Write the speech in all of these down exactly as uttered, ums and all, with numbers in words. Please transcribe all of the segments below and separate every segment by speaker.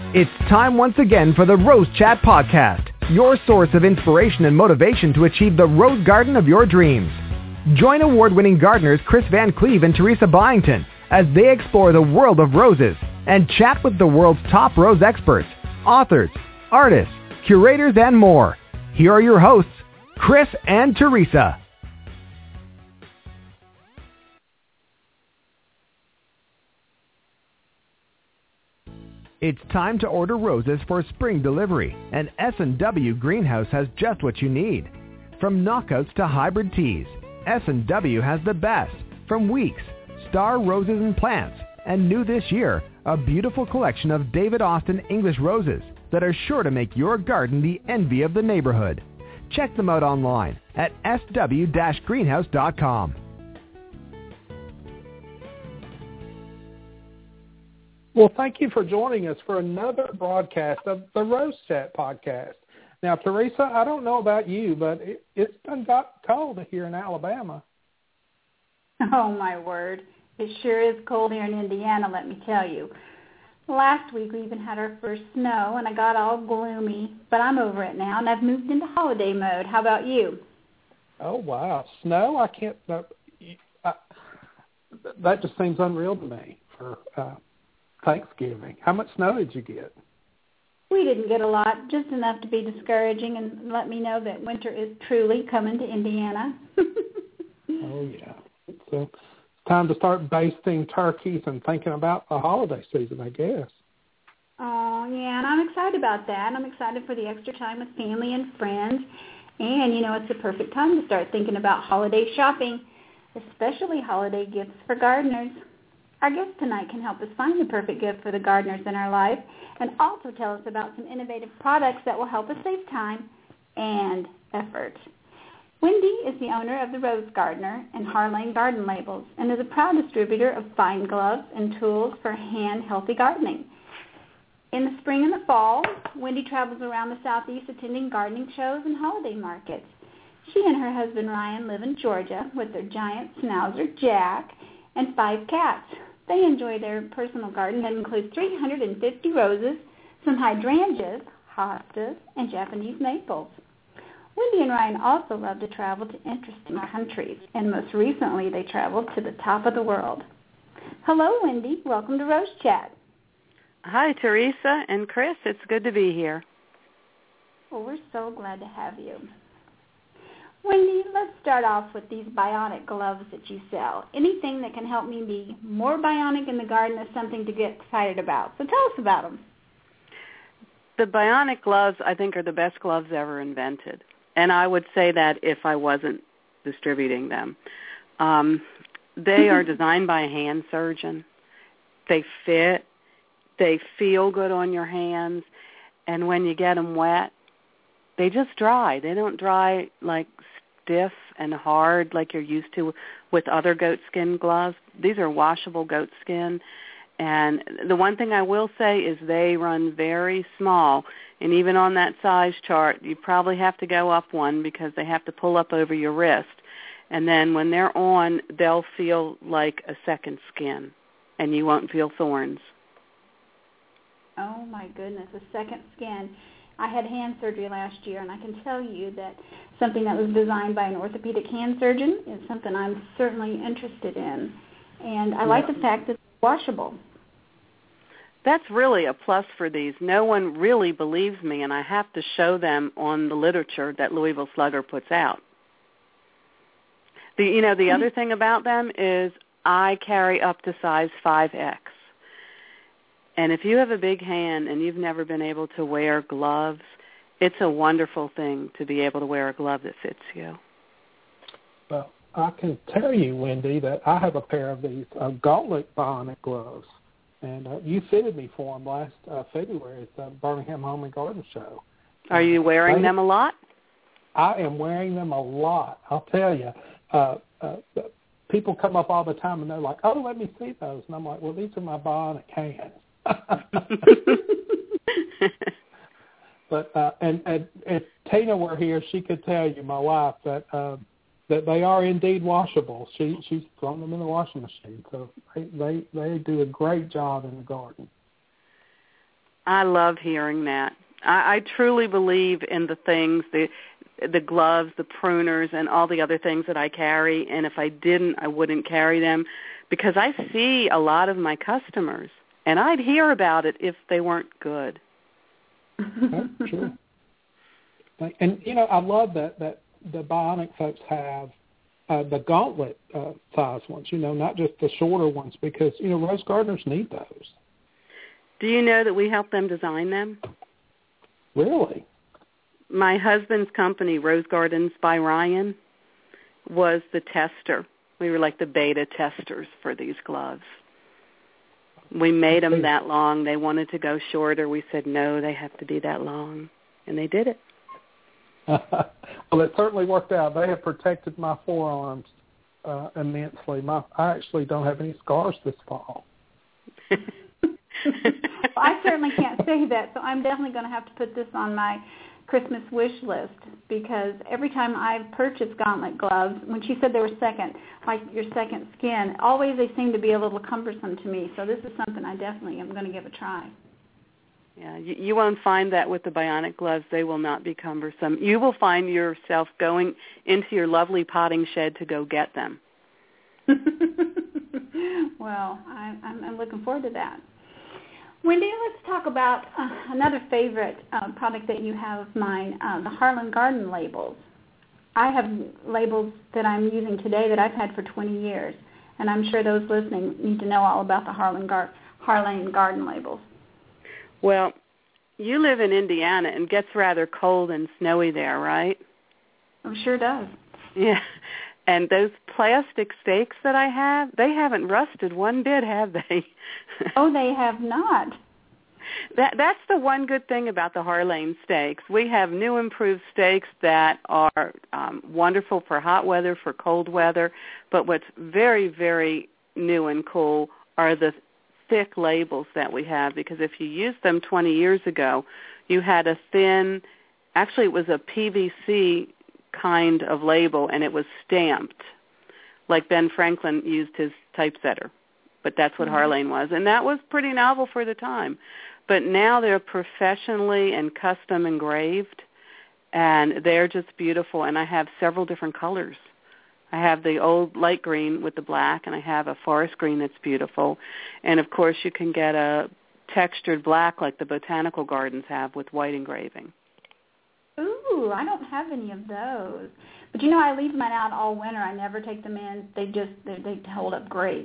Speaker 1: It's time once again for the Rose Chat Podcast, your source of inspiration and motivation to achieve the rose garden of your dreams. Join award-winning gardeners Chris Van Cleve and Teresa Byington as they explore the world of roses and chat with the world's top rose experts, authors, artists, curators, and more. Here are your hosts, Chris and Teresa. It's time to order roses for spring delivery, and S and W Greenhouse has just what you need. From knockouts to hybrid teas, S and W has the best, from weeks, star roses and plants, and new this year, a beautiful collection of David Austin English roses that are sure to make your garden the envy of the neighborhood. Check them out online at s w dash greenhouse dot com.
Speaker 2: Well, thank you for joining us for another broadcast of the Rose Chat Podcast. Now, Teresa, I don't know about you, but it, it's done got cold here in Alabama.
Speaker 3: Oh, my word. It sure is cold here in Indiana, let me tell you. Last week we even had our first snow, and I got all gloomy, but I'm over it now, and I've moved into holiday mode. How about you?
Speaker 2: Oh, wow. Snow? I can't uh, I, that just seems unreal to me for uh Thanksgiving. How much snow did you get?
Speaker 3: We didn't get a lot, just enough to be discouraging and let me know that winter is truly coming to Indiana.
Speaker 2: Oh, yeah. It's, uh, it's time to start basting turkeys and thinking about the holiday season, I guess.
Speaker 3: Oh, yeah, and I'm excited about that. I'm excited for the extra time with family and friends. And, you know, it's the perfect time to start thinking about holiday shopping, especially holiday gifts for gardeners. Our guest tonight can help us find the perfect gift for the gardeners in our life and also tell us about some innovative products that will help us save time and effort. Wendy is the owner of The Rose Gardener and Harlane Garden Labels and is a proud distributor of fine gloves and tools for hand-healthy gardening. In the spring and the fall, Wendy travels around the Southeast attending gardening shows and holiday markets. She and her husband Ryan live in Georgia with their giant schnauzer, Jack, and five cats. They enjoy their personal garden that includes three hundred fifty roses, some hydrangeas, hostas, and Japanese maples. Wendy and Ryan also love to travel to interesting countries, and most recently they traveled to the top of the world. Hello, Wendy. Welcome to Rose Chat.
Speaker 4: Hi, Teresa and Chris. It's good to be here.
Speaker 3: Well, we're so glad to have you. Wendy, let's start off with these bionic gloves that you sell. Anything that can help me be more bionic in the garden is something to get excited about. So tell us about them.
Speaker 4: The bionic gloves, I think, are the best gloves ever invented. And I would say that if I wasn't distributing them. Um, they are designed by a hand surgeon. They fit. They feel good on your hands. And when you get them wet, they just dry. They don't dry like stiff and hard like you're used to with other goatskin gloves. These are washable goatskin. And the one thing I will say is they run very small. And even on that size chart, you probably have to go up one because they have to pull up over your wrist. And then when they're on, they'll feel like a second skin, and you won't feel thorns.
Speaker 3: Oh, my goodness, a second skin. I had hand surgery last year, and I can tell you that something that was designed by an orthopedic hand surgeon is something I'm certainly interested in. And I yeah. like the fact that they're washable.
Speaker 4: That's really a plus for these. No one really believes me, and I have to show them on the literature that Louisville Slugger puts out. The, you know, the mm-hmm. other thing about them is I carry up to size five X. And if you have a big hand and you've never been able to wear gloves, it's a wonderful thing to be able to wear a glove that fits you.
Speaker 2: Well, I can tell you, Wendy, that I have a pair of these uh, Gauntlet bionic gloves, and uh, you fitted me for them last uh, February at the Birmingham Home and Garden Show.
Speaker 4: Are you wearing
Speaker 2: I,
Speaker 4: them a lot?
Speaker 2: I am wearing them a lot. I'll tell you. Uh, uh, people come up all the time, and they're like, oh, let me see those. And I'm like, well, these are my bionic hands. But uh, and, and if Tina were here, she could tell you, my wife, that uh, that they are indeed washable. She she's thrown them in the washing machine, so they they, they do a great job in the garden.
Speaker 4: I love hearing that. I, I truly believe in the things, the the gloves, the pruners, and all the other things that I carry, and if I didn't, I wouldn't carry them, because I see a lot of my customers, and I'd hear about it if they weren't good.
Speaker 2: That's true. And, you know, I love that, that the Bionic folks have uh, the gauntlet uh, size ones, you know, not just the shorter ones, because, you know, rose gardeners need those.
Speaker 4: Do you know that we help them design them?
Speaker 2: Really?
Speaker 4: My husband's company, Rose Gardens by Ryan, was the tester. We were like the beta testers for these gloves. We made them that long. They wanted to go shorter. We said, no, they have to be that long. And they did it.
Speaker 2: Well, it certainly worked out. They have protected my forearms uh, immensely. My, I actually don't have any scars this fall.
Speaker 3: Well, I certainly can't say that, so I'm definitely going to have to put this on my Christmas wish list, because every time I've purchased gauntlet gloves, when she said they were second, like your second skin, always they seem to be a little cumbersome to me. So this is something I definitely am going to give a try.
Speaker 4: Yeah, you, you won't find that with the Bionic gloves. They will not be cumbersome. You will find yourself going into your lovely potting shed to go get them.
Speaker 3: Well, I, I'm, I'm looking forward to that. Wendy, let's talk about uh, another favorite uh, product that you have of mine, uh, the Harlan Garden labels. I have labels that I'm using today that I've had for twenty years, and I'm sure those listening need to know all about the Harlan, Gar- Harlan Garden labels.
Speaker 4: Well, you live in Indiana and it gets rather cold and snowy there, right?
Speaker 3: Oh, sure does.
Speaker 4: Yeah. And those plastic stakes that I have, they haven't rusted one bit, have they?
Speaker 3: Oh, they have not.
Speaker 4: That That's the one good thing about the Harlan stakes. We have new improved stakes that are um, wonderful for hot weather, for cold weather, but what's very, very new and cool are the thick labels that we have, because if you used them twenty years ago, you had a thin, actually it was a P V C kind of label, and it was stamped like Ben Franklin used his typesetter, but that's what mm-hmm. Harlan was, and that was pretty novel for the time. But now they're professionally and custom engraved, and they're just beautiful, and I have several different colors. I have the old light green with the black, and I have a forest green that's beautiful, and of course you can get a textured black like the botanical gardens have with white engraving.
Speaker 3: Ooh, I don't have any of those. But, you know, I leave mine out all winter. I never take them in. They just, they, they hold up great.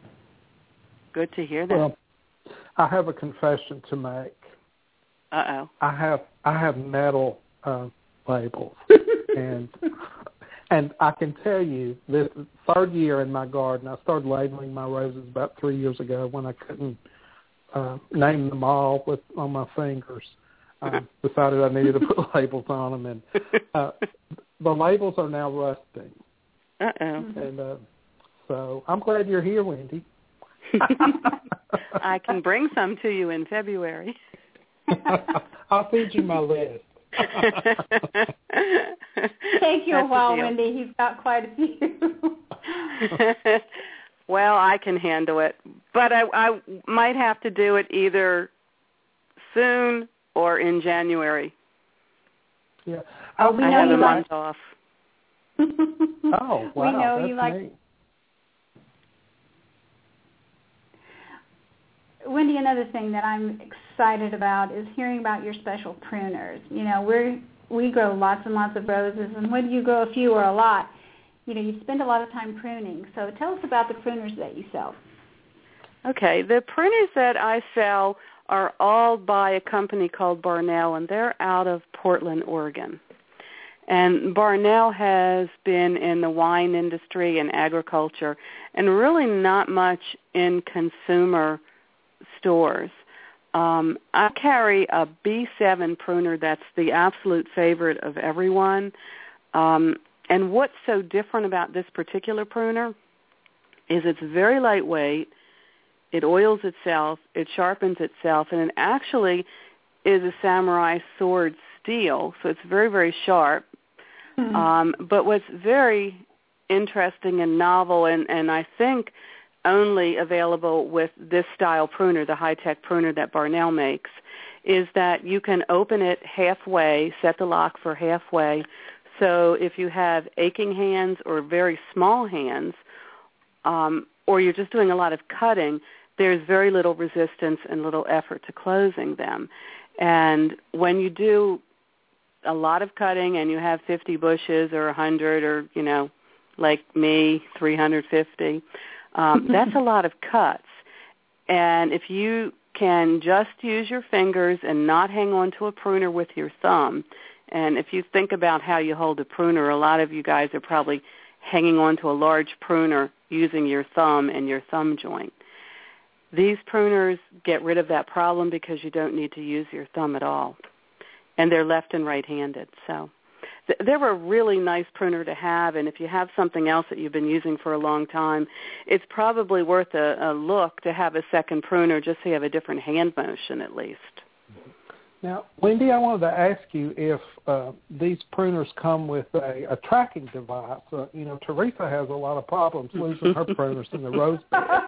Speaker 4: Good to hear that.
Speaker 2: Well, I have a confession to make.
Speaker 4: Uh-oh.
Speaker 2: I have I have metal uh, labels. and and I can tell you, this third year in my garden, I started labeling my roses about three years ago when I couldn't uh, name them all with on my fingers. I decided I needed to put labels on them, and uh, the labels are now rusting.
Speaker 4: Uh-oh.
Speaker 2: And uh, so I'm glad you're here, Wendy.
Speaker 4: I can bring some to you in February.
Speaker 2: I'll feed you my list.
Speaker 3: Take you a while, Wendy. He's got quite a few.
Speaker 4: Well, I can handle it, but I, I might have to do it either soon or in January.
Speaker 2: Yeah.
Speaker 3: Oh, we
Speaker 4: I
Speaker 3: know
Speaker 4: have
Speaker 3: you
Speaker 4: a
Speaker 3: like...
Speaker 4: month off.
Speaker 2: Oh, wow.
Speaker 3: We know
Speaker 2: that's
Speaker 3: you like...
Speaker 2: neat.
Speaker 3: Wendy, another thing that I'm excited about is hearing about your special pruners. You know, we we grow lots and lots of roses, and whether you grow a few or a lot, you know, you spend a lot of time pruning. So tell us about the pruners that you sell. Okay,
Speaker 4: the pruners that I sell are all by a company called Barnell, and they're out of Portland, Oregon. And Barnell has been in the wine industry and agriculture and really not much in consumer stores. Um, I carry a B seven pruner that's the absolute favorite of everyone. Um, and what's so different about this particular pruner is it's very lightweight. It oils itself, it sharpens itself, and it actually is a samurai sword steel, so it's very, very sharp. Mm-hmm. Um, but what's very interesting and novel, and, and I think only available with this style pruner, the high-tech pruner that Barnell makes, is that you can open it halfway, set the lock for halfway, so if you have aching hands or very small hands, um, or you're just doing a lot of cutting, there's very little resistance and little effort to closing them. And when you do a lot of cutting and you have fifty bushes or one hundred or, you know, like me, three hundred fifty, um, that's a lot of cuts. And if you can just use your fingers and not hang on to a pruner with your thumb, and if you think about how you hold a pruner, a lot of you guys are probably hanging on to a large pruner using your thumb and your thumb joint. These pruners get rid of that problem because you don't need to use your thumb at all. And they're left and right-handed. So th- they're a really nice pruner to have, and if you have something else that you've been using for a long time, it's probably worth a, a look to have a second pruner just so you have a different hand motion at least.
Speaker 2: Now, Wendy, I wanted to ask you if uh, these pruners come with a, a tracking device. Uh, you know, Teresa has a lot of problems losing her pruners in the rose bed.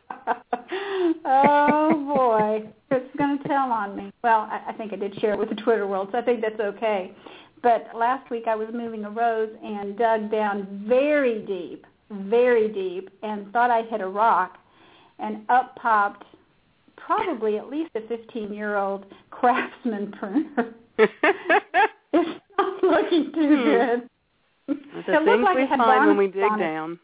Speaker 3: Oh, boy. It's going to tell on me. Well, I, I think I did share it with the Twitter world, so I think that's okay. But last week I was moving a rose and dug down very deep, very deep, and thought I hit a rock, and up popped probably at least a fifteen-year-old Craftsman pruner. It's not looking too
Speaker 4: hmm.
Speaker 3: good.
Speaker 4: That's the things like we find when we dig down.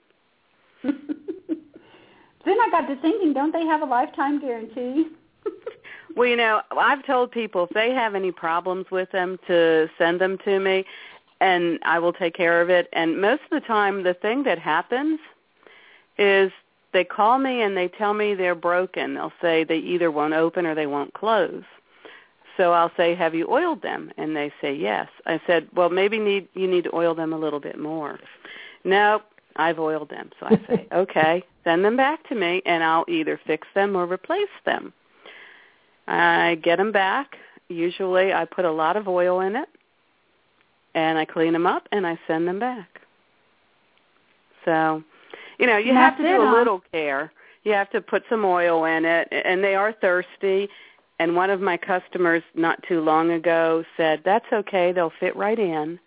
Speaker 3: Then I got to thinking, don't they have a lifetime guarantee?
Speaker 4: Well, you know, I've told people if they have any problems with them to send them to me, and I will take care of it. And most of the time, the thing that happens is they call me and they tell me they're broken. They'll say they either won't open or they won't close. So I'll say, have you oiled them? And they say yes. I said, well, maybe need you need to oil them a little bit more. No, I've oiled them. So I say, okay, send them back to me, and I'll either fix them or replace them. I get them back. Usually I put a lot of oil in it, and I clean them up, and I send them back. So, you know, you
Speaker 3: and
Speaker 4: have to do
Speaker 3: it,
Speaker 4: a
Speaker 3: huh?
Speaker 4: little care. You have to put some oil in it, and they are thirsty. And one of my customers not too long ago said, that's okay, they'll fit right in.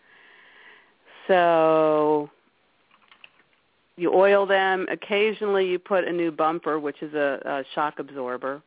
Speaker 4: So you oil them. Occasionally you put a new bumper, which is a, a shock absorber.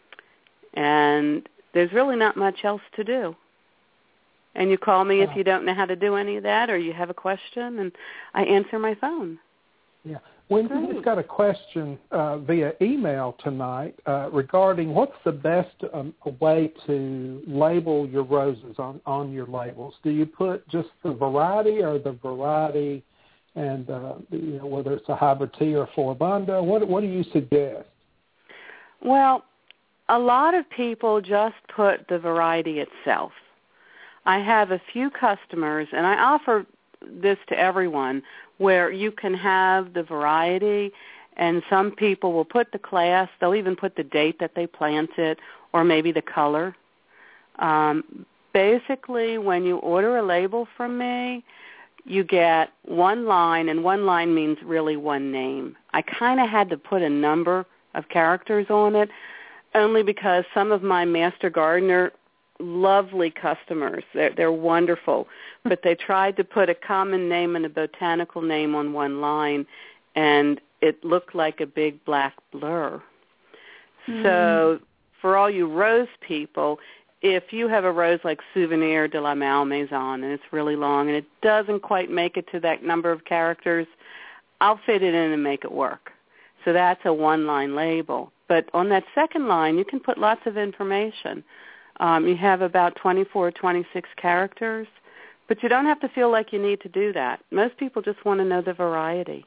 Speaker 4: And there's really not much else to do. And you call me if you don't know how to do any of that or you have a question, and I answer my phone.
Speaker 2: Yeah. Wendy, we've got a question uh, via email tonight uh, regarding what's the best um, way to label your roses on, on your labels. Do you put just the variety or the variety and, uh, you know, whether it's a hybrid tea or floribunda? What, what do you suggest?
Speaker 4: Well, a lot of people just put the variety itself. I have a few customers, and I offer this to everyone, where you can have the variety, and some people will put the class. They'll even put the date that they planted or maybe the color. Um, basically, when you order a label from me, you get one line, and one line means really one name. I kind of had to put a number of characters on it, only because some of my Master Gardener lovely customers. They're, they're wonderful. But they tried to put a common name and a botanical name on one line, and it looked like a big black blur. Mm. So for all you rose people, if you have a rose like Souvenir de la Malmaison, and it's really long, and it doesn't quite make it to that number of characters, I'll fit it in and make it work. So that's a one-line label. But on that second line, you can put lots of information. Um, you have about twenty-four, twenty-six characters, but you don't have to feel like you need to do that. Most people just want to know the variety.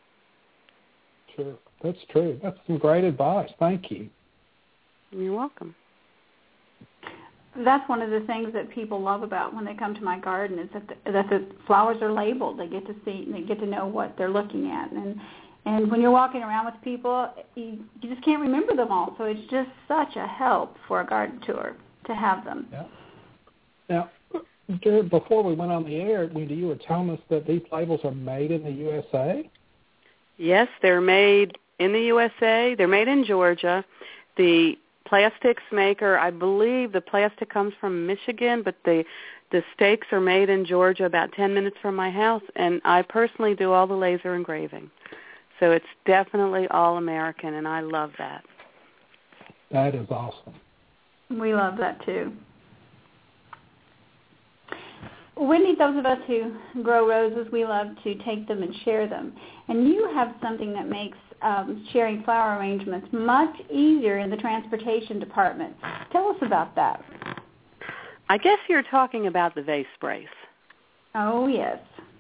Speaker 2: Sure, that's true. That's some great advice. Thank you.
Speaker 4: You're welcome.
Speaker 3: That's one of the things that people love about when they come to my garden is that the, that the flowers are labeled. They get to see, they get to know what they're looking at, and and when you're walking around with people, you, you just can't remember them all. So it's just such a help for a garden tour to have them.
Speaker 2: Yeah. Now, Jared, before we went on the air, Wendy, you were telling us that these labels are made in the U S A?
Speaker 4: Yes, they're made in the U S A. They're made in Georgia. The plastics maker, I believe the plastic comes from Michigan, but the the stakes are made in Georgia, about ten minutes from my house, and I personally do all the laser engraving. So it's definitely all American, and I love that.
Speaker 2: That is awesome.
Speaker 3: We love that too. Wendy, those of us who grow roses, we love to take them and share them. And you have something that makes um, sharing flower arrangements much easier in the transportation department. Tell us about that.
Speaker 4: I guess you're talking about the vase brace.
Speaker 3: Oh, yes.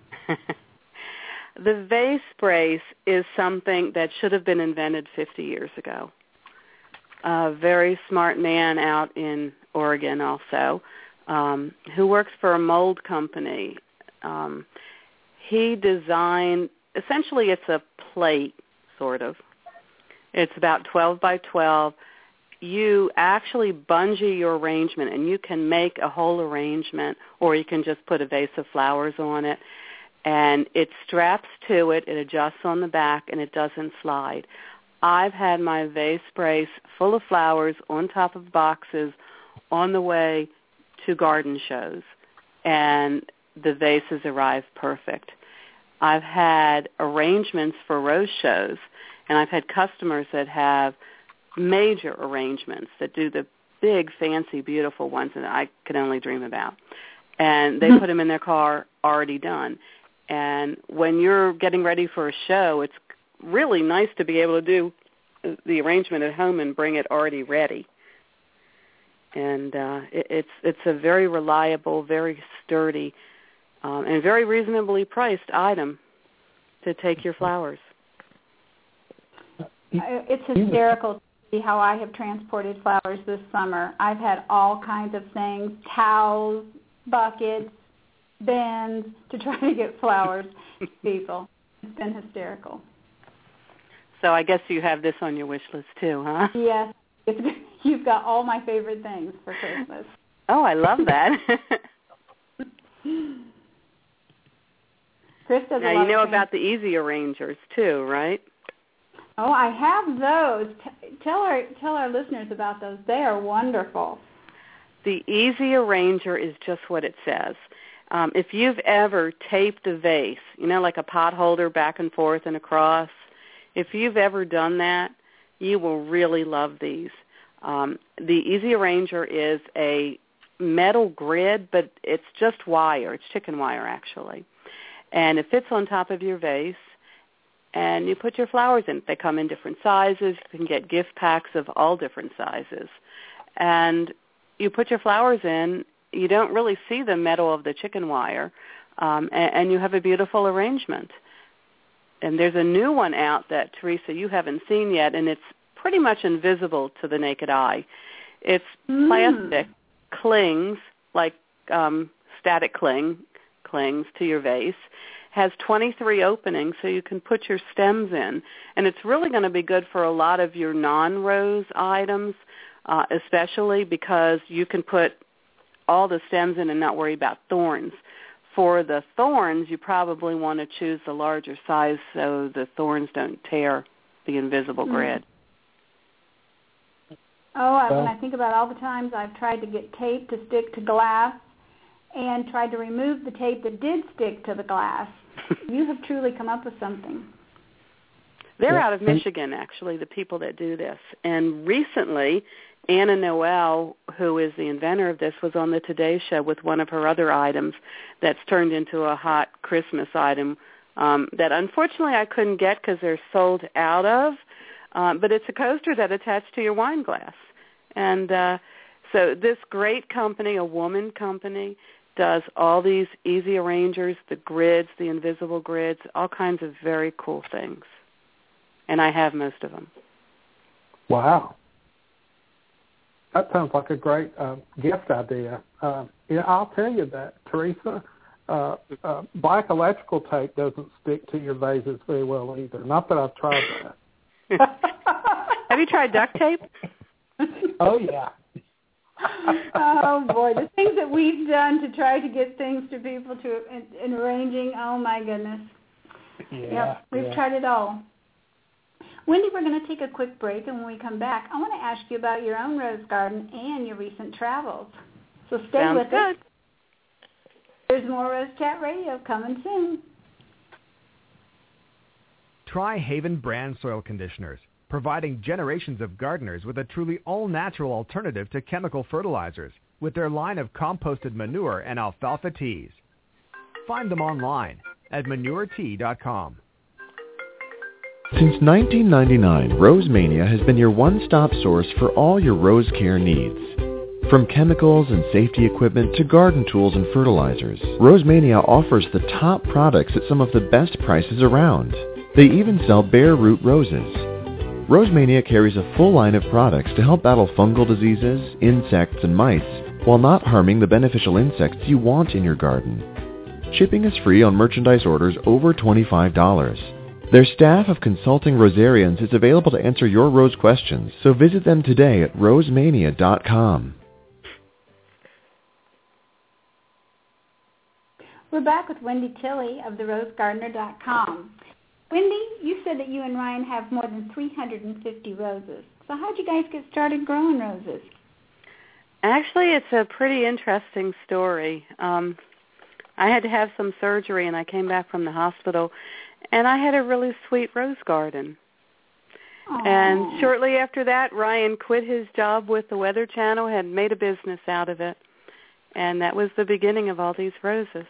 Speaker 4: The vase brace is something that should have been invented fifty years ago. A very smart man out in Oregon also, um, who works for a mold company. Um, he designed, essentially it's a plate, sort of. It's about twelve by twelve. You actually bungee your arrangement, and you can make a whole arrangement, or you can just put a vase of flowers on it. And it straps to it, it adjusts on the back, and it doesn't slide. I've had my vase brace full of flowers on top of boxes on the way to garden shows, and the vases arrive perfect. I've had arrangements for rose shows, and I've had customers that have major arrangements that do the big, fancy, beautiful ones that I could only dream about. And they put them in their car already done. And when you're getting ready for a show, it's really nice to be able to do the arrangement at home and bring it already ready. And uh, it, it's it's a very reliable, very sturdy, um, and very reasonably priced item to take your flowers.
Speaker 3: It's hysterical to see how I have transported flowers this summer. I've had all kinds of things, towels, buckets, bins, to try to get flowers to people. It's been hysterical.
Speaker 4: So I guess you have this on your wish list too, huh?
Speaker 3: Yes. It's, you've got all my favorite things for Christmas.
Speaker 4: Oh, I love that.
Speaker 3: Chris does
Speaker 4: now,
Speaker 3: a lot
Speaker 4: you know
Speaker 3: of
Speaker 4: about the easy arrangers too, right?
Speaker 3: Oh, I have those. T- tell our tell our listeners about those. They are wonderful.
Speaker 4: The easy arranger is just what it says. Um, if you've ever taped a vase, you know, like a pot holder back and forth and across, if you've ever done that, you will really love these. Um, the Easy Arranger is a metal grid, but it's just wire. It's chicken wire, actually. And it fits on top of your vase, and you put your flowers in. They come in different sizes. You can get gift packs of all different sizes. And you put your flowers in. You don't really see the metal of the chicken wire, um, and, and you have a beautiful arrangement. And there's a new one out that, Teresa, you haven't seen yet, and it's pretty much invisible to the naked eye. It's mm. plastic, clings, like um, static cling, clings to your vase, has twenty-three openings so you can put your stems in. And it's really going to be good for a lot of your non-rose items, uh, especially because you can put all the stems in and not worry about thorns. For the thorns, you probably want to choose the larger size so the thorns don't tear the invisible grid.
Speaker 3: Oh, I, when I think about all the times I've tried to get tape to stick to glass and tried to remove the tape that did stick to the glass, you have truly come up with something.
Speaker 4: They're out of Michigan, actually, the people that do this. And recently, Anna Noel, who is the inventor of this, was on the Today Show with one of her other items that's turned into a hot Christmas item um, that unfortunately I couldn't get because they're sold out of. Um, but it's a coaster that attached to your wine glass. And uh, so this great company, a woman company, does all these easy arrangers, the grids, the invisible grids, all kinds of very cool things. And I have most of them.
Speaker 2: Wow. That sounds like a great uh, gift idea. Uh, yeah, I'll tell you that, Teresa. Uh, uh, black electrical tape doesn't stick to your vases very well either. Not that I've tried that.
Speaker 4: Have you tried duct tape?
Speaker 2: Oh, yeah.
Speaker 3: Oh, boy. The things that we've done to try to get things to people to in, in arranging, oh, my goodness.
Speaker 2: Yeah,
Speaker 3: yep, we've
Speaker 2: yeah.
Speaker 3: tried it all. Wendy, we're going to take a quick break, and when we come back, I want to ask you about your own rose garden and your recent travels. So stay
Speaker 4: Sounds
Speaker 3: with
Speaker 4: good.
Speaker 3: us. There's more Rose Chat Radio coming soon.
Speaker 1: Try Haven brand soil conditioners, providing generations of gardeners with a truly all-natural alternative to chemical fertilizers with their line of composted manure and alfalfa teas. Find them online at manure tea dot com.
Speaker 5: Since nineteen ninety-nine, Rosemania has been your one-stop source for all your rose care needs. From chemicals and safety equipment to garden tools and fertilizers, Rosemania offers the top products at some of the best prices around. They even sell bare root roses. Rosemania carries a full line of products to help battle fungal diseases, insects, and mites while not harming the beneficial insects you want in your garden. Shipping is free on merchandise orders over twenty-five dollars. Their staff of consulting rosarians is available to answer your rose questions, so visit them today at rosemania dot com.
Speaker 3: We're back with Wendy Tilley of the rose gardener dot com. Wendy, you said that you and Ryan have more than three hundred fifty roses. So how did you guys get started growing roses?
Speaker 4: Actually, it's a pretty interesting story. Um, I had to have some surgery, and I came back from the hospital, and I had a really sweet rose garden.
Speaker 3: Aww.
Speaker 4: And shortly after that, Ryan quit his job with the Weather Channel, had made a business out of it, and that was the beginning of all these roses.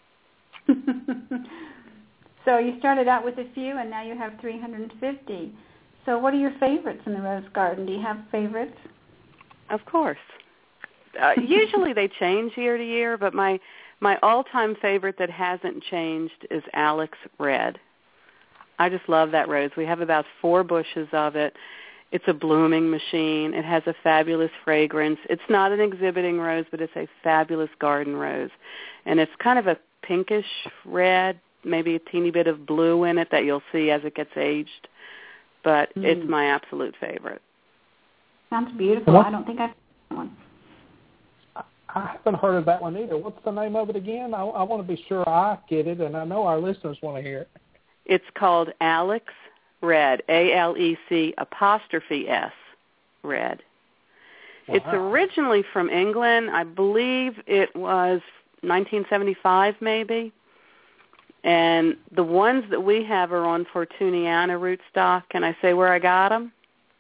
Speaker 3: So you started out with a few, and now you have three hundred fifty. So what are your favorites in the rose garden? Do you have favorites?
Speaker 4: Of course. Uh, usually they change year to year, but my, my all-time favorite that hasn't changed is Alex Red. I just love that rose. We have about four bushes of it. It's a blooming machine. It has a fabulous fragrance. It's not an exhibiting rose, but it's a fabulous garden rose. And it's kind of a pinkish red, maybe a teeny bit of blue in it that you'll see as it gets aged. But mm. it's my absolute favorite.
Speaker 3: Sounds beautiful. I don't think I've seen one.
Speaker 2: I haven't heard of that one either. What's the name of it again? I, I want to be sure I get it, and I know our listeners want to hear it.
Speaker 4: It's called Alex Red, A L E C apostrophe S, Red. Wow. It's originally from England. I believe it was nineteen seventy-five maybe. And the ones that we have are on Fortuniana rootstock. Can I say where I got them?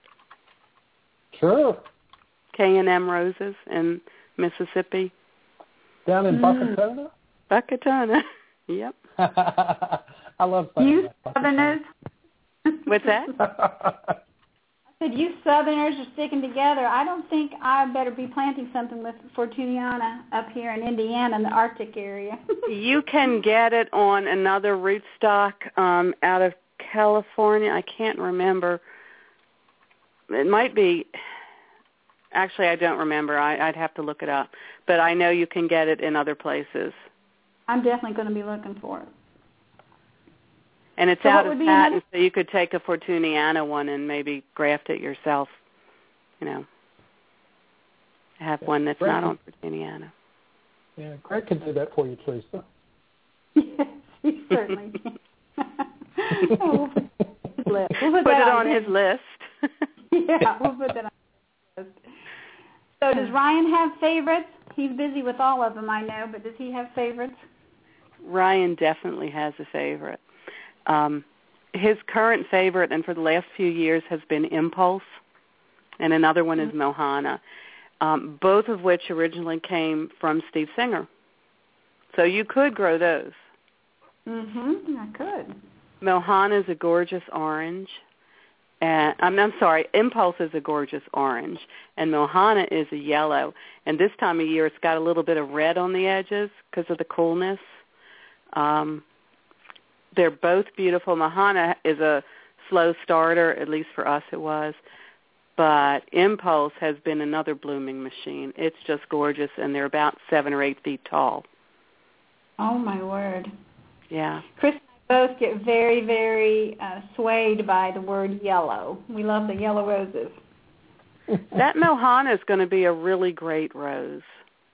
Speaker 2: Sure.
Speaker 4: K and M Roses in Mississippi.
Speaker 2: Down in mm. Buckatona?
Speaker 4: Buckatona, yep.
Speaker 2: I love that.
Speaker 3: You Southerners?
Speaker 4: What's that?
Speaker 3: I said, you Southerners are sticking together. I don't think I better be planting something with Fortuniana up here in Indiana in the Arctic area.
Speaker 4: You can get it on another rootstock um, out of California. I can't remember. It might be... Actually, I don't remember. I, I'd have to look it up. But I know you can get it in other places.
Speaker 3: I'm definitely going to be looking for it.
Speaker 4: And it's
Speaker 3: so
Speaker 4: out of patent,
Speaker 3: another...
Speaker 4: so you could take a Fortuniana one and maybe graft it yourself, you know, have one that's
Speaker 2: Greg
Speaker 4: not on Fortuniana.
Speaker 2: Yeah, Greg can do that for you, Teresa.
Speaker 3: Yes, he certainly can. Oh, we'll put, we'll put,
Speaker 4: put it
Speaker 3: on,
Speaker 4: on his list.
Speaker 3: Yeah, we'll put that on. So does Ryan have favorites? He's busy with all of them, I know, but does he have favorites?
Speaker 4: Ryan definitely has a favorite. Um, his current favorite, and for the last few years, has been Impulse, and another one mm-hmm. is Mohana, um, both of which originally came from Steve Singer. So you could grow those.
Speaker 3: Mm-hmm, I could.
Speaker 4: Mohana is a gorgeous orange. And, I'm, I'm sorry, Impulse is a gorgeous orange, and Mohana is a yellow. And this time of year, it's got a little bit of red on the edges because of the coolness. Um, they're both beautiful. Mohana is a slow starter, at least for us it was. But Impulse has been another blooming machine. It's just gorgeous, and they're about seven or eight feet tall.
Speaker 3: Oh, my word.
Speaker 4: Yeah.
Speaker 3: Chris both get very, very uh, swayed by the word yellow. We love the yellow roses.
Speaker 4: That Mohana is going to be a really great rose.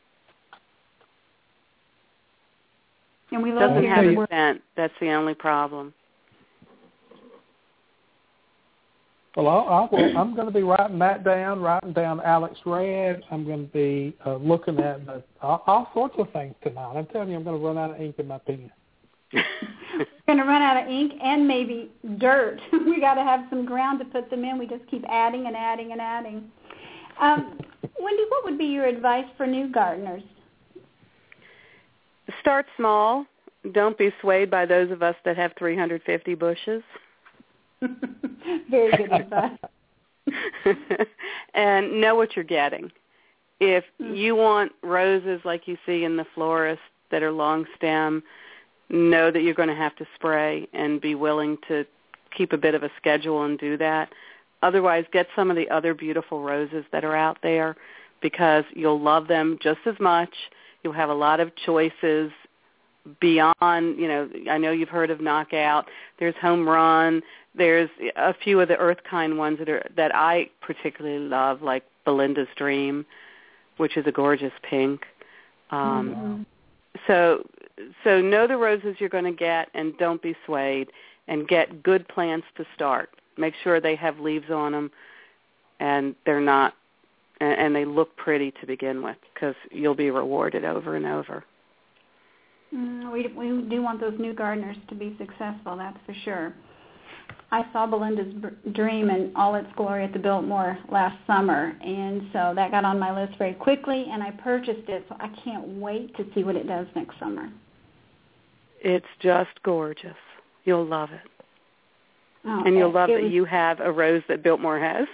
Speaker 3: And we love
Speaker 4: Doesn't have
Speaker 3: the
Speaker 4: a scent. That's the only problem.
Speaker 2: Well, I, I will, I'm going to be writing that down, writing down Alex Red. I'm going to be uh, looking at the, all, all sorts of things tonight. I'm telling you, I'm going to run out of ink in my pen.
Speaker 3: We're going to run out of ink and maybe dirt. We got to have some ground to put them in. We just keep adding and adding and adding. Um, Wendy, what would be your advice for new gardeners?
Speaker 4: Start small. Don't be swayed by those of us that have three hundred fifty bushes.
Speaker 3: Very good advice.
Speaker 4: And know what you're getting. If mm-hmm. you want roses like you see in the florist that are long stem, know that you're going to have to spray and be willing to keep a bit of a schedule and do that. Otherwise, get some of the other beautiful roses that are out there because you'll love them just as much. You'll have a lot of choices beyond, you know, I know you've heard of Knockout. There's Home Run. There's a few of the earth kind ones that are that I particularly love, like Belinda's Dream, which is a gorgeous pink. Um, mm-hmm. So so know the roses you're going to get and don't be swayed, and get good plants to start. Make sure they have leaves on them and they're not, and they look pretty to begin with because you'll be rewarded over and over.
Speaker 3: Mm, we, we do want those new gardeners to be successful, that's for sure. I saw Belinda's Dream in all its glory at the Biltmore last summer, and so that got on my list very quickly, and I purchased it, so I can't wait to see what it does next summer.
Speaker 4: It's just gorgeous. You'll love it.
Speaker 3: Oh,
Speaker 4: and you'll love
Speaker 3: was,
Speaker 4: that you have a rose that Biltmore has.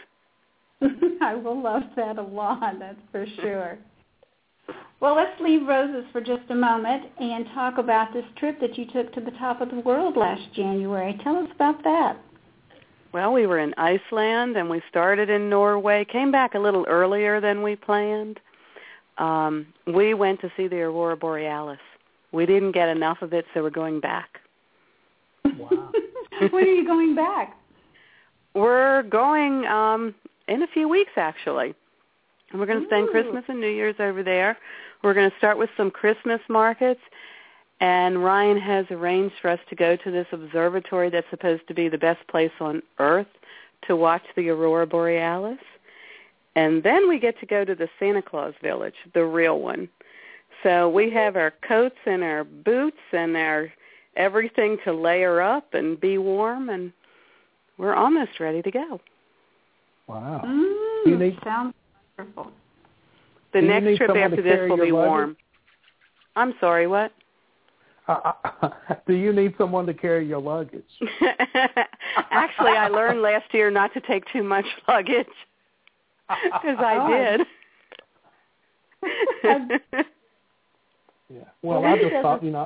Speaker 3: I will love that a lot, that's for sure. Well, let's leave roses for just a moment and talk about this trip that you took to the top of the world last January. Tell us about that.
Speaker 4: Well, we were in Iceland, and we started in Norway, came back a little earlier than we planned. Um, we went to see the Aurora Borealis. We didn't get enough of it, so we're going back.
Speaker 2: Wow.
Speaker 3: When are you going back?
Speaker 4: We're going um, in a few weeks, actually. And we're going to spend Christmas and New Year's over there. We're going to start with some Christmas markets, and Ryan has arranged for us to go to this observatory that's supposed to be the best place on Earth to watch the Aurora Borealis. And then we get to go to the Santa Claus Village, the real one. So we have our coats and our boots and our everything to layer up and be warm, and we're almost ready to go.
Speaker 2: Wow.
Speaker 3: Mm,
Speaker 2: you need,
Speaker 3: sounds wonderful.
Speaker 4: The next trip after this will be
Speaker 2: luggage?
Speaker 4: warm. I'm sorry, what?
Speaker 2: Uh, do you need someone to carry your luggage?
Speaker 4: Actually, I learned last year not to take too much luggage because I did.
Speaker 2: Yeah. Well, I just thought, you know.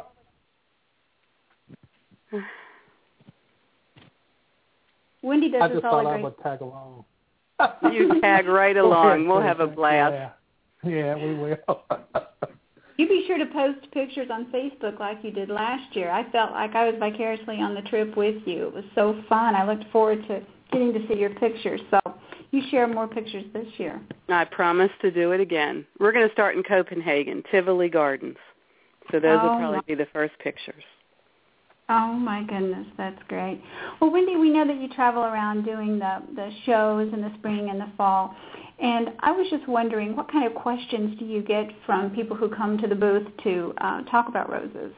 Speaker 3: Wendy does
Speaker 2: I
Speaker 3: this
Speaker 2: just
Speaker 3: all
Speaker 2: thought
Speaker 3: agree.
Speaker 2: I would tag along.
Speaker 4: You tag right along. We'll have a blast.
Speaker 2: Yeah, yeah we will.
Speaker 3: You be sure to post pictures on Facebook like you did last year. I felt like I was vicariously on the trip with you. It was so fun. I looked forward to getting to see your pictures. So you share more pictures this year.
Speaker 4: I promise to do it again. We're going to start in Copenhagen, Tivoli Gardens. So those
Speaker 3: oh,
Speaker 4: will probably
Speaker 3: my.
Speaker 4: be the first pictures.
Speaker 3: Oh, my goodness. That's great. Well, Wendy, we know that you travel around doing the, the shows in the spring and the fall. And I was just wondering, what kind of questions do you get from people who come to the booth to uh, talk about roses?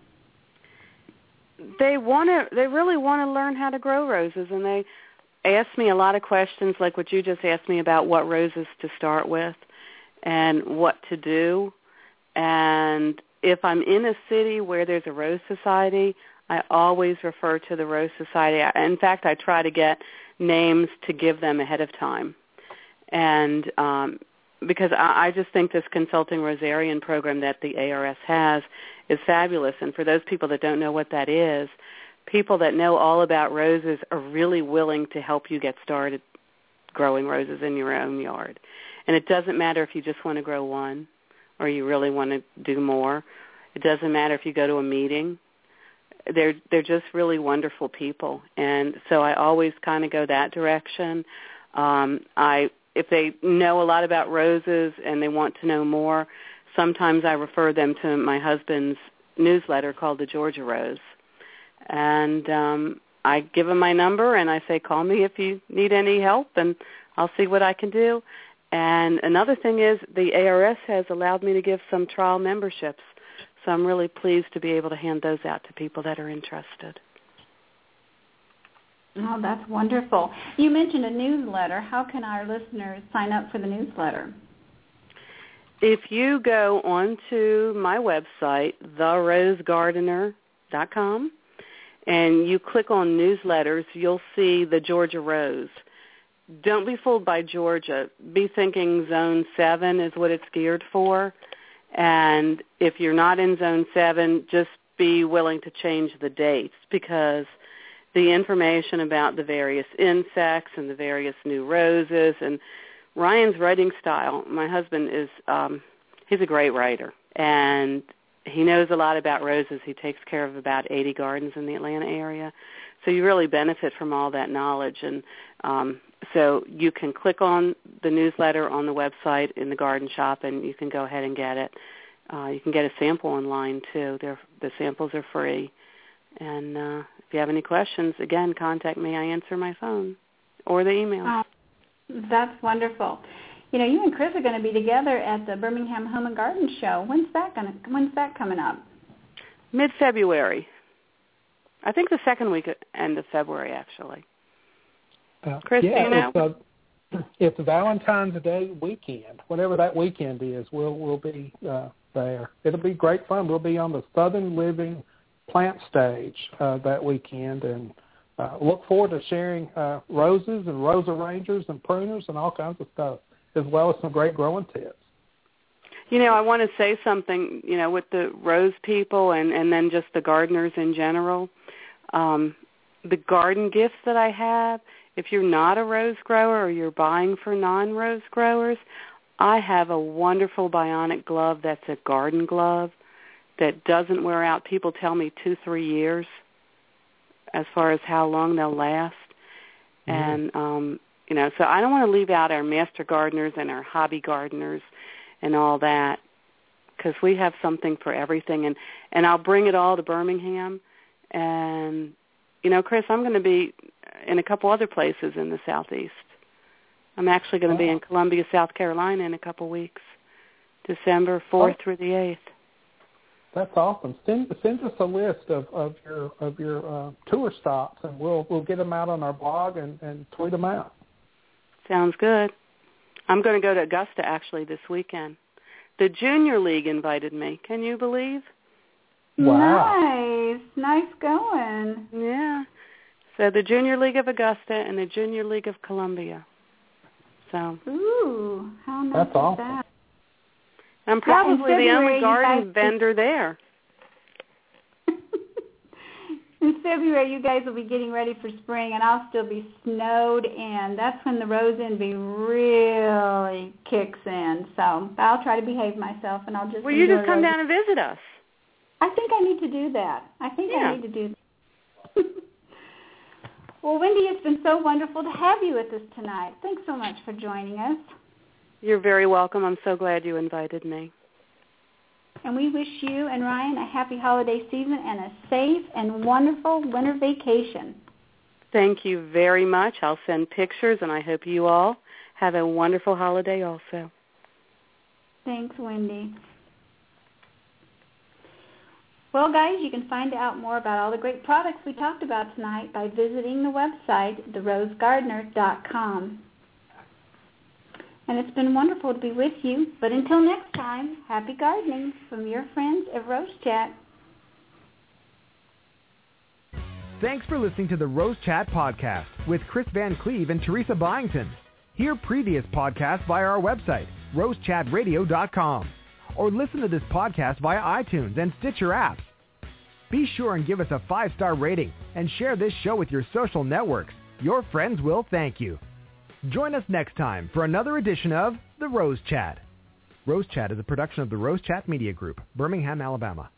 Speaker 4: They want to. They really want to learn how to grow roses, and they ask me a lot of questions like what you just asked me about what roses to start with and what to do. And if I'm in a city where there's a Rose Society, I always refer to the Rose Society. In fact, I try to get names to give them ahead of time. And um, because I, I just think this Consulting Rosarian program that the A R S has is fabulous. And for those people that don't know what that is, people that know all about roses are really willing to help you get started growing roses in your own yard. And it doesn't matter if you just want to grow one or you really want to do more. It doesn't matter if you go to a meeting. They're they're just really wonderful people. And so I always kind of go that direction. Um, I if they know a lot about roses and they want to know more, sometimes I refer them to my husband's newsletter called The Georgia Rose. And um, I give them my number, and I say, call me if you need any help, and I'll see what I can do. And another thing is the A R S has allowed me to give some trial memberships, so I'm really pleased to be able to hand those out to people that are interested.
Speaker 3: Oh, that's wonderful. You mentioned a newsletter. How can our listeners sign up for the newsletter?
Speaker 4: If you go onto my website, the rose gardener dot com, and you click on newsletters, you'll see the Georgia Rose. Don't be fooled by Georgia. Be thinking Zone seven is what it's geared for. And if you're not in Zone seven, just be willing to change the dates, because the information about the various insects and the various new roses and Ryan's writing style, my husband is, um, he's a great writer, and he knows a lot about roses. He takes care of about eighty gardens in the Atlanta area. So you really benefit from all that knowledge. And um, so you can click on the newsletter on the website in the garden shop, and you can go ahead and get it. Uh, you can get a sample online, too. They're, the samples are free. And uh, if you have any questions, again, contact me. I answer my phone or the email.
Speaker 3: Oh, that's wonderful. You know, you and Chris are going to be together at the Birmingham Home and Garden Show. When's that going to, when's that coming up?
Speaker 4: Mid-February. I think the second week end of February, actually.
Speaker 2: Uh,
Speaker 4: Chris,
Speaker 2: yeah,
Speaker 4: do you know?
Speaker 2: It's, uh, it's Valentine's Day weekend. Whatever that weekend is, we'll we'll be uh, there. It'll be great fun. We'll be on the Southern Living plant stage uh, that weekend, and uh, look forward to sharing uh, roses and rose arrangers and pruners and all kinds of stuff, as well as some great growing tips.
Speaker 4: You know, I want to say something, you know, with the rose people and, and then just the gardeners in general. Um, the garden gifts that I have, if you're not a rose grower or you're buying for non-rose growers, I have a wonderful bionic glove that's a garden glove that doesn't wear out. People tell me two, three years as far as how long they'll last. Mm-hmm. And, um, you know, so I don't want to leave out our master gardeners and our hobby gardeners and all that, because we have something for everything. And, and I'll bring it all to Birmingham. And, you know, Chris, I'm going to be in a couple other places in the Southeast. I'm actually going to be in Columbia, South Carolina in a couple weeks, December fourth oh. through the eighth.
Speaker 2: That's awesome. Send send us a list of, of your of your uh, tour stops, and we'll we'll get them out on our blog and, and tweet them out.
Speaker 4: Sounds good. I'm going to go to Augusta actually this weekend. The Junior League invited me. Can you believe?
Speaker 2: Wow.
Speaker 3: Nice. Nice going.
Speaker 4: Yeah. So the Junior League of Augusta and the Junior League of Columbia. So.
Speaker 3: Ooh, how nice
Speaker 2: That's
Speaker 3: is
Speaker 2: awesome.
Speaker 3: that?
Speaker 4: I'm probably
Speaker 3: yeah,
Speaker 4: the only garden
Speaker 3: guys...
Speaker 4: vendor there.
Speaker 3: In February, you guys will be getting ready for spring, and I'll still be snowed in. That's when the rose envy really kicks in. So I'll try to behave myself, and I'll just.
Speaker 4: Well, you just come down and visit us.
Speaker 3: I think I need to do that. I think
Speaker 4: yeah.
Speaker 3: I need to do that. Well, Wendy, it's been so wonderful to have you with us tonight. Thanks so much for joining us.
Speaker 4: You're very welcome. I'm so glad you invited me.
Speaker 3: And we wish you and Ryan a happy holiday season and a safe and wonderful winter vacation.
Speaker 4: Thank you very much. I'll send pictures, and I hope you all have a wonderful holiday also.
Speaker 3: Thanks, Wendy. Well, guys, you can find out more about all the great products we talked about tonight by visiting the website, the rose gardener dot com. And it's been wonderful to be with you. But until next time, happy gardening from your friends at Rose Chat.
Speaker 1: Thanks for listening to the Rose Chat podcast with Chris Van Cleve and Teresa Byington. Hear previous podcasts via our website, rose chat radio dot com, or listen to this podcast via iTunes and Stitcher apps. Be sure and give us a five-star rating and share this show with your social networks. Your friends will thank you. Join us next time for another edition of The Rose Chat. Rose Chat is a production of the Rose Chat Media Group, Birmingham, Alabama.